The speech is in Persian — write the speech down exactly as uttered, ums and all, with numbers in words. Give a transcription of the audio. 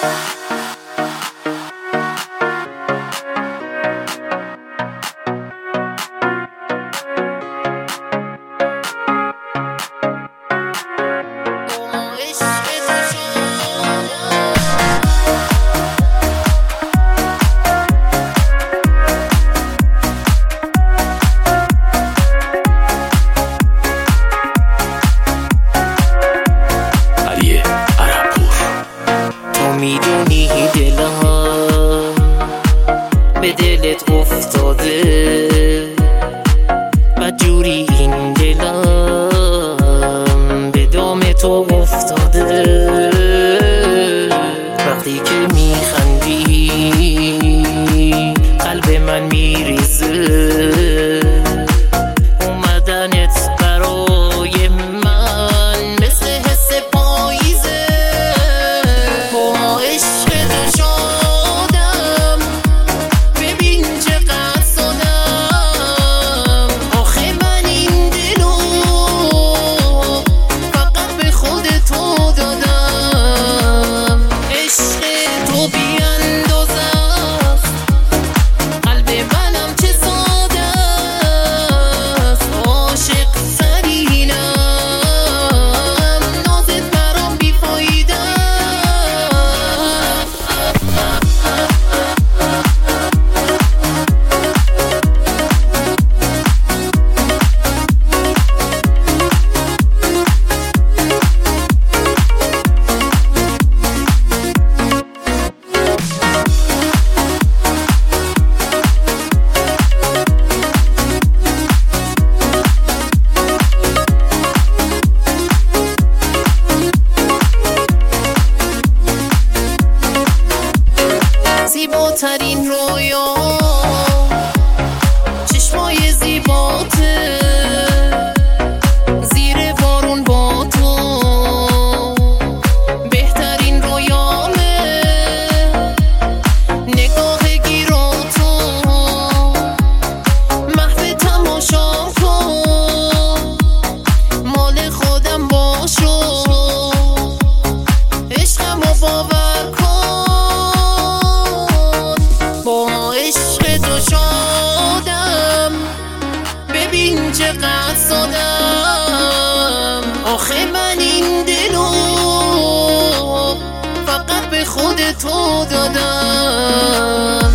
میدونی دلم به دلت افتاده و جوری این دلم به دام تو افتاده. وقتی که میخندی قلب من میریزه، اومدنت برای من مثل حس پاییزه. با عشق تو شادم، ببین چقدر سادم. آخه من این دلو فقط به خود تو دادم. عشق تو بیاندازه است، قلب منم چه ساده است. عاشق سرینم، نازت برام بیفایده. زیباترین رویا چشمای زیباته، زیر بارون با تو بهترین رویامه. نگاه گیراتو محو تماشا کن، مال خودم باشو، عشقمو باور کن. با عشق تو شادم، ببین چقدر سادم. آخه من این دلو فقط به خود تو دادم.